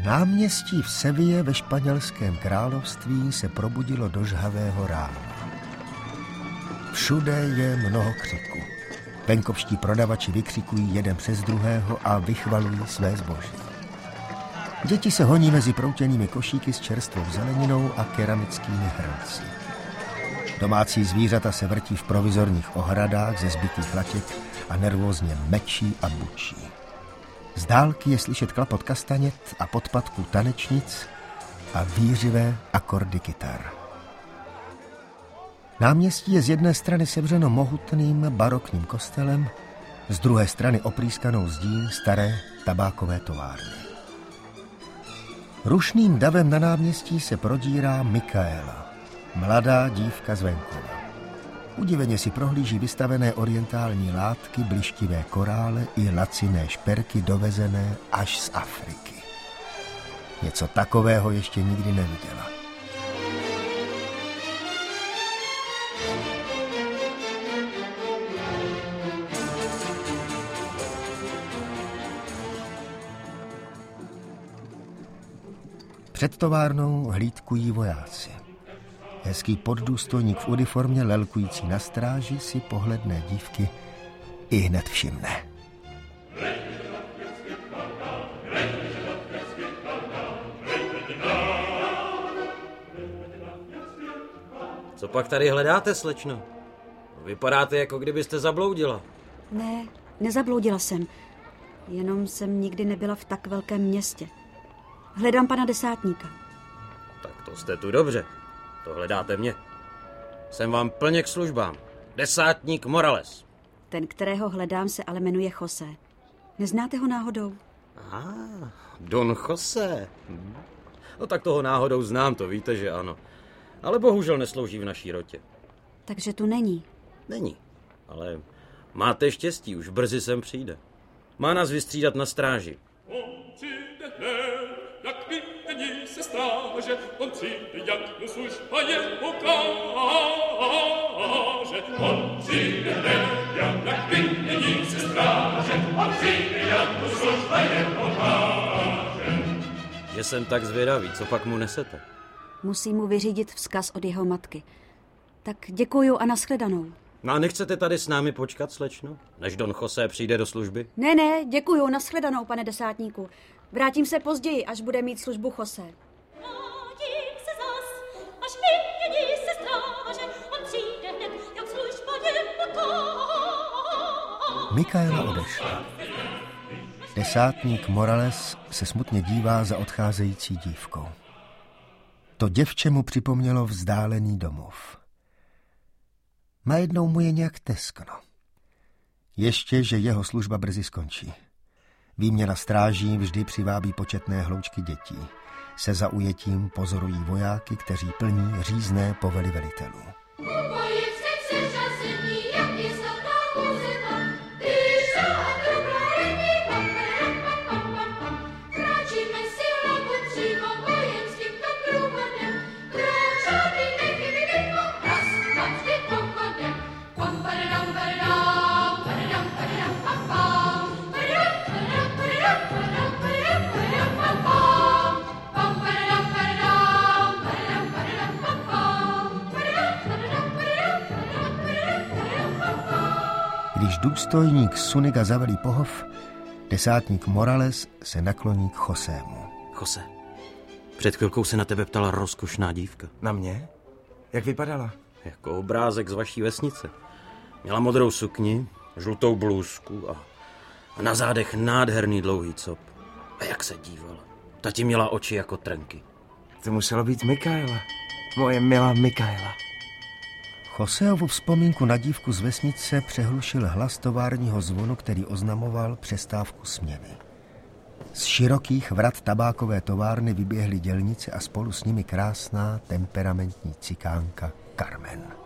Náměstí v Seville ve Španělském království se probudilo do žhavého rána. Všude je mnoho křiku. Venkovští prodavači vykřikují jeden přes druhého a vychvalují své zboží. Děti se honí mezi proutěnými košíky s čerstvou zeleninou a keramickými hrnci. Domácí zvířata se vrtí v provizorních ohradách ze zbytých latěk a nervózně mečí a bučí. Z dálky je slyšet klapot kastanět a podpatků tanečnic a vířivé akordy kytar. Náměstí je z jedné strany sevřeno mohutným barokním kostelem, z druhé strany oprýskanou zdí staré tabákové továrny. Rušným davem na náměstí se prodírá Mikaela, mladá dívka z venkova. Udiveně si prohlíží vystavené orientální látky, blištivé korále i laciné šperky dovezené až z Afriky. Něco takového ještě nikdy neviděla. Před továrnou hlídkují vojáci. Hezký poddůstojník v uniformě, lelkující na stráži, si pohledné dívky i hned všimne. Co pak tady hledáte, slečno? Vypadáte, jako kdybyste zabloudila. Ne, nezabloudila jsem. Jenom jsem nikdy nebyla v tak velkém městě. Hledám pana desátníka. Tak to jste tu dobře. To hledáte mě. Jsem vám plně k službám. Desátník Morales. Ten, kterého hledám, se ale jmenuje José. Neznáte ho náhodou? Don José. No tak toho náhodou znám, to víte, že ano. Ale bohužel neslouží v naší rotě. Takže tu není. Není, ale máte štěstí, už brzy sem přijde. Má nás vystřídat na stráži. Jak vymění se stráže, on přijde, jak mu služba je ukáže. On přijde, jak vymění se stráže, on přijde, jak mu služba je ukáže. Že jsem tak zvědavý, co pak mu nesete? Musím mu vyřídit vzkaz od jeho matky. Tak děkuju a nashledanou. No a nechcete tady s námi počkat, slečno? Než Don José přijde do služby? Ne, děkuju, nashledanou, pane desátníku. Vrátím se později, až bude mít službu José. Vrátím se zas, až vymění se stráže, on přijde hned, jak služba je ukáže. Mikaela odešla. Desátník Morales se smutně dívá za odcházející dívkou. To děvče mu připomnělo vzdálený domov. Najednou mu je nějak teskno. Ještě, že jeho služba brzy skončí. Výměna stráží vždy přivábí početné hloučky dětí. Se zaujetím pozorují vojáky, kteří plní řízné povely velitelů. Když důstojník Suniga zavelí pohov, desátník Morales se nakloní k Josému. José, před chvilkou se na tebe ptala rozkošná dívka. Na mě? Jak vypadala? Jako obrázek z vaší vesnice. Měla modrou sukni, žlutou blůzku a na zádech nádherný dlouhý cop. A jak se dívala. Ta ti měla oči jako trnky. To muselo být Mikaela. Moje milá Mikaela. Joséovu vzpomínku na dívku z vesnice přehlušil hlas továrního zvonu, který oznamoval přestávku směny. Z širokých vrat tabákové továrny vyběhly dělnice a spolu s nimi krásná, temperamentní cikánka Carmen.